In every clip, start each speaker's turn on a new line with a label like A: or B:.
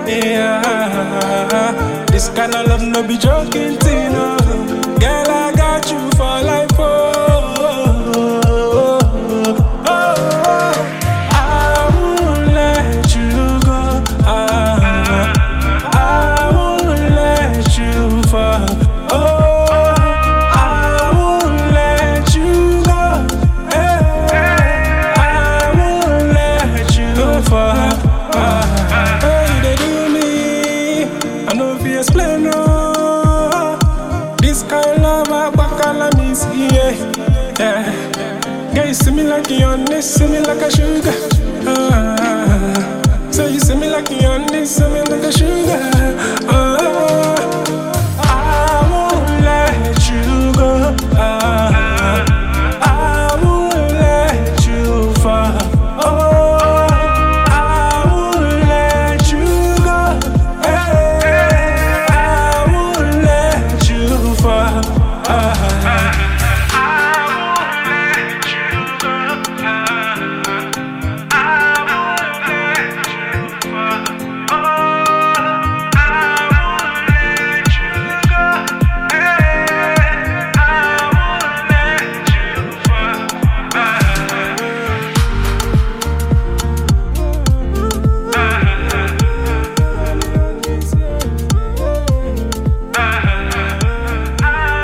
A: Yeah, this kind of love no be joking thing, no. Girl, I got you for life, I won't let you go. I won't let you fall. I won't let you go. I won't let you fall. Hey, they do me. I know if you explain, no. This kind of love, I back all of me, see, yeah. Girl, you see me like you on this, see me like a sugar. So you see me like you on this, see me like a sugar. I won't let you go. I won't let you fall. I won't let you go. I won't let you fall.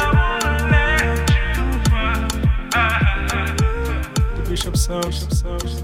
A: Bishop Sound.